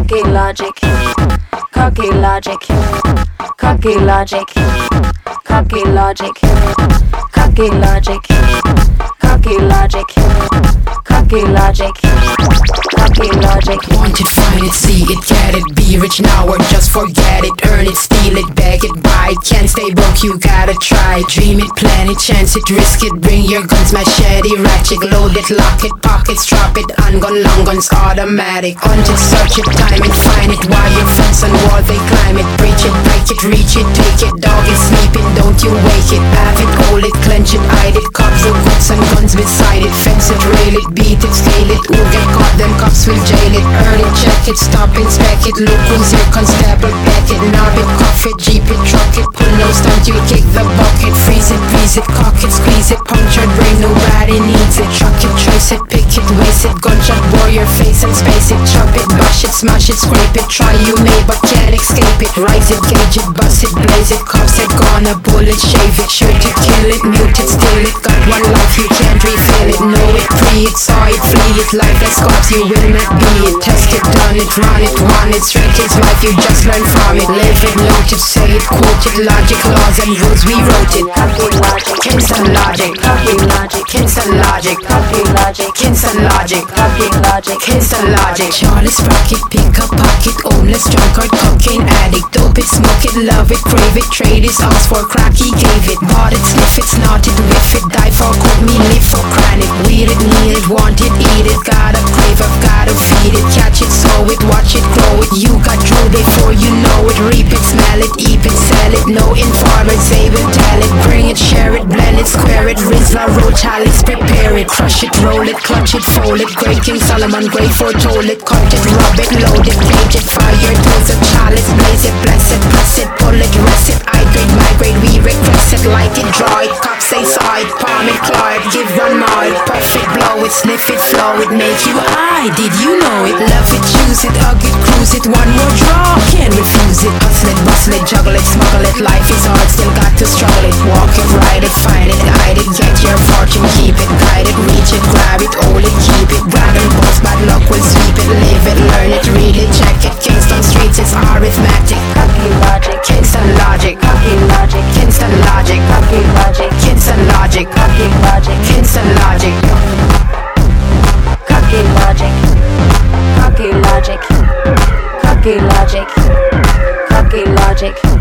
Cocky logic, cocky logic, cocky logic, cocky logic, cocky logic, cocky logic, cocky logic, cocky logic. Want it, find it, see it, get it, be rich now or just forget it. Earn it, steal it, beg it, buy it. Can't stay broke, you gotta try. Dream it, plan it, chance it, risk it. Bring your guns, machete, ratchet, load it, lock it, pockets, drop it. Ungun, long guns, automatic. Hunt it, search it, time it, find it. While your fence and wall, they climb it. Breach it, break it, reach it, take it. Dog is sleeping, don't you wake it. Have it, hold it, clench it, hide it. Cops and guns and guns beside it. Fence it, rail it, beat it, scale it. Who get caught, them cops will jail it. Earn it, check it, stop, inspect it. Look who's here, constable, back it. Knob it, cuff it, jeep it, truck it. Pull no stunt, you kick the bucket. Freeze it, breeze it, cock it, squeeze it. Punctured brain, nobody needs it. Truck it, trace it, pick it, waste it. Gunshot, bore your face and space it. Chop it, bash it, smash it, scrape it. Try you may but can't escape it. Rise it, gauge it, bust it, blaze it. Cops it, gonna bullet, shave it. Shoot it, kill it, mute it, steal it. Got one life, you can't refill it. Know it, pre it, saw it, flee it. Lifeless cops, you will not be it. Test it, done it, run it, want it. Straight kids life, you just learn from it. Live it, note it, say it, quote it. Logic, laws and rules, we wrote it. Cocky logic, Instant logic, cocky logic, instant logic, cocky logic, instant logic, cocky logic, instant logic. Charlie Sprocket, pick a pocket, homeless, drunkard, cocaine addict. Dope it, smoke it, love it, crave it. Trade his ass for crack, he gave it. Bought it, sniff it, snort it, whiff it. Die for coke, me live for chronic. Weed it, need it, want it, eat it. Gotta crave, I've gotta feed it. Catch it, sow it, watch it, grow it. You got drool before you know it. Reap it, smell it, eat it, sell it. No informers, they will tell it. Bring it, share it, blend it, square it. Rizla, roll, chalice, prepare it. Crush it, roll it, clutch it, fold it. Great King Solomon, great foretold it. Cut it, rub it, load it, cage it. Fire, toes it, chalice, blaze it, bless it, press it, pull it, rest it. I grade, migrate, we regress it. Like it, draw it, cops say saw it. Palm it, claw it, give one more it. Puff it, blow it, sniff it, flow it. Make you high, did you know it? Love it, choose it, hug it, cruise it. One more draw, can't refuse it. Hustle it, bustle it, juggle it, smuggle it. Life is hard, still got to struggle it. Walk it, ride it, find it, hide it. Get your fortune, keep it, guide it, reach it, grab it, hold it, keep it. Grab and boss, bad luck will sweep it. Live it, learn it, read it, check it. Kingston streets, it's arithmetic. cocky logic, Kingston logic, cocky logic, Kingston logic, cocky logic, Kingston logic, cocky logic, Kingston logic. cocky logic, cocky logic, cocky logic, cocky logic.